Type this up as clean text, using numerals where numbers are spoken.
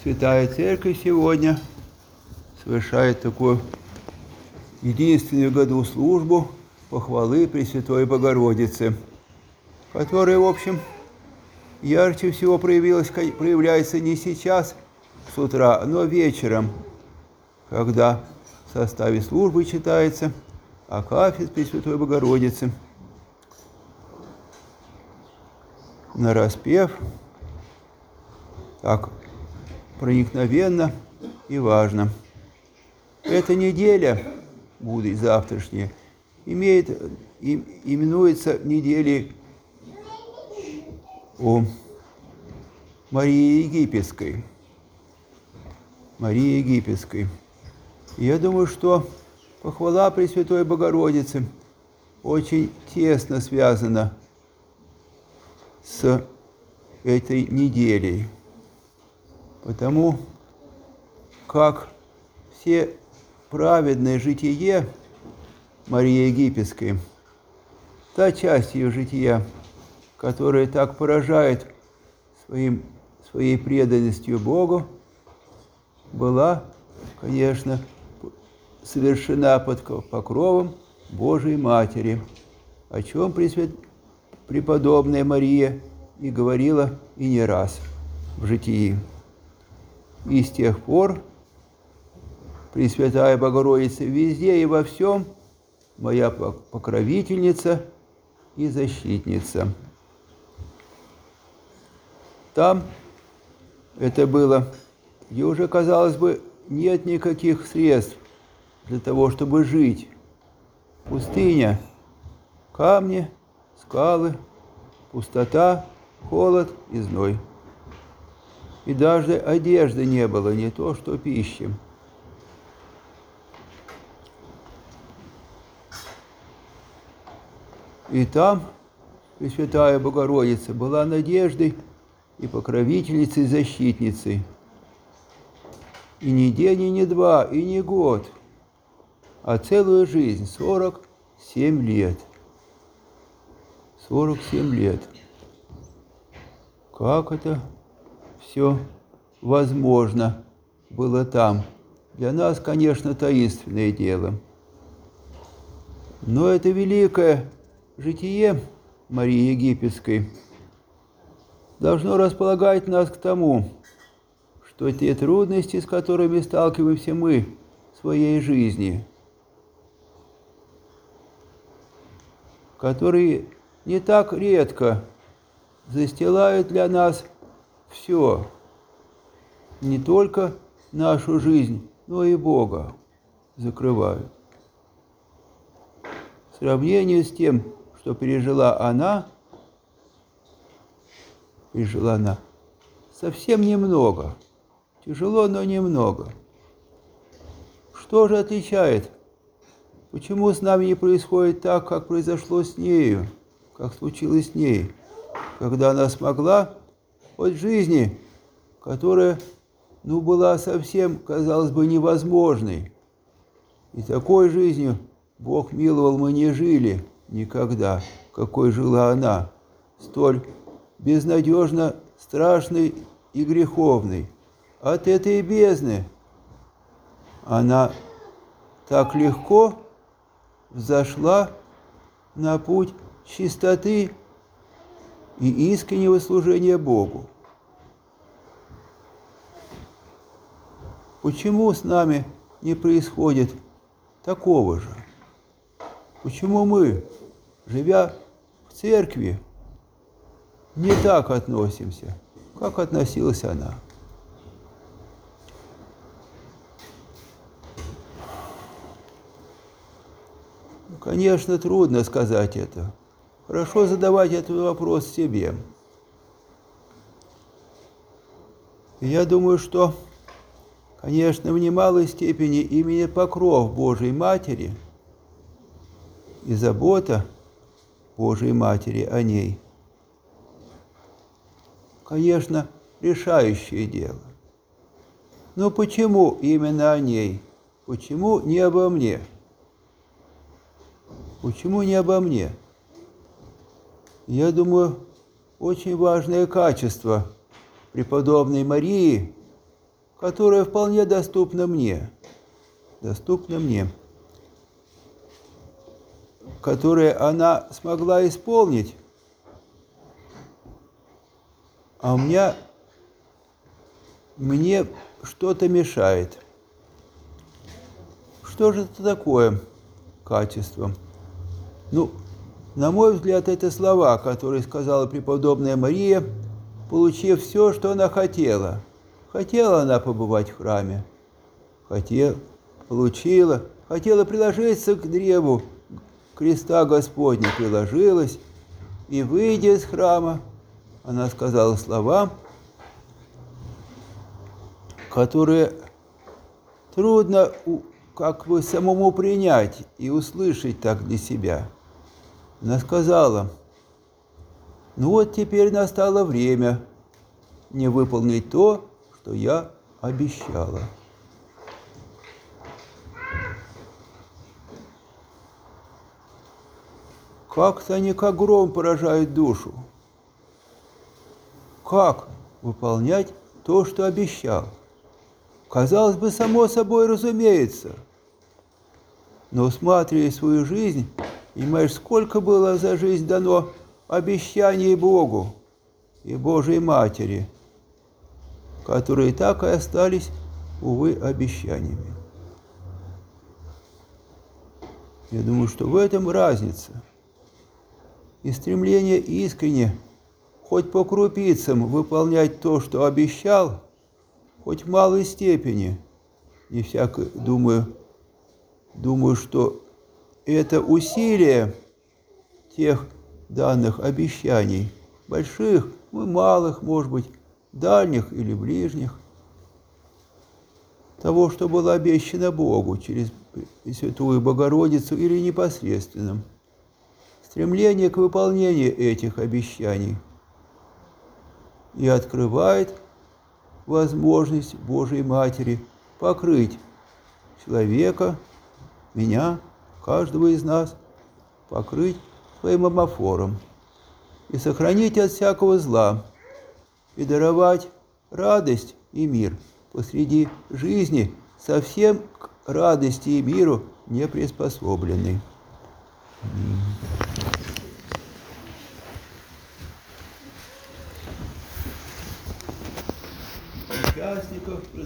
Святая Церковь сегодня совершает такую единственную в году службу похвалы Пресвятой Богородицы, которая, в общем, ярче всего проявляется не сейчас, с утра, но вечером, когда в составе службы читается акафист Пресвятой Богородицы, нараспев, так проникновенно и важно. Эта неделя, будет завтрашняя, именуется неделей о Марии Египетской. Марии Египетской. И я думаю, что похвала Пресвятой Богородицы очень тесно связана с этой неделей, потому как все праведное житие Марии Египетской, та часть ее жития, которая так поражает своей преданностью Богу, была, конечно, совершена под покровом Божией Матери, о чем преподобная Мария и говорила и не раз в житии. И с тех пор Пресвятая Богородица везде и во всем моя покровительница и защитница. Там это было, где уже, казалось бы, нет никаких средств для того, чтобы жить. Пустыня, камни, скалы, пустота, холод и зной. И даже одежды не было, не то что пищи. И там Пресвятая Богородица была надеждой и покровительницей, и защитницей. И не день, и не два, и не год, а целую жизнь, 47 лет. 47 лет. Как это все возможно было там? Для нас, конечно, таинственное дело. Но это великое житие Марии Египетской должно располагать нас к тому, что те трудности, с которыми сталкиваемся мы в своей жизни, которые не так редко застилают для нас все, не только нашу жизнь, но и Бога закрывают. В сравнении с тем, что пережила она, совсем немного. Тяжело, но немного. Что же отличает? Почему с нами не происходит так, как произошло с нею, как случилось с ней, когда она смогла от жизни, которая, была совсем, казалось бы, невозможной. И такой жизнью, Бог миловал, мы не жили никогда, какой жила она, столь безнадежно страшной и греховной. От этой бездны она так легко взошла на путь чистоты и искреннего служения Богу. Почему с нами не происходит такого же? Почему мы, живя в церкви, не так относимся, как относилась она? Конечно, трудно сказать это. Хорошо задавать этот вопрос себе. И я думаю, что, конечно, в немалой степени именно покров Божией Матери и забота Божией Матери о ней, конечно, решающее дело. Но почему именно о ней? Почему не обо мне? Почему не обо мне? Я думаю, очень важное качество преподобной Марии которая вполне доступна мне, которое она смогла исполнить, а мне что-то мешает. Что же это такое качество? Ну, на мой взгляд, это слова, которые сказала преподобная Мария, получив все, что она хотела. Хотела она побывать в храме, получила, хотела приложиться к древу креста Господня, приложилась, и, выйдя из храма, она сказала слова, которые трудно как бы самому принять и услышать так для себя. Она сказала: ну вот теперь настало время мне выполнить то, что я обещала. Как-то они как гром поражают душу. Как выполнять то, что обещал? Казалось бы, само собой разумеется. Но, усматривая свою жизнь, понимаешь, сколько было за жизнь дано обещаний Богу и Божьей Матери, которые так и остались, увы, обещаниями. Я думаю, что в этом разница. И стремление искренне, хоть по крупицам, выполнять то, что обещал, хоть в малой степени. Не всяко думаю, что это усилие тех данных обещаний, больших, малых, может быть, дальних или ближних, того, что было обещано Богу через Святую Богородицу или непосредственным. Стремление к выполнению этих обещаний и открывает возможность Божьей Матери покрыть человека, меня, каждого из нас, покрыть своим амофором и сохранить от всякого зла, и даровать радость и мир посреди жизни, совсем к радости и миру не приспособленный. Участников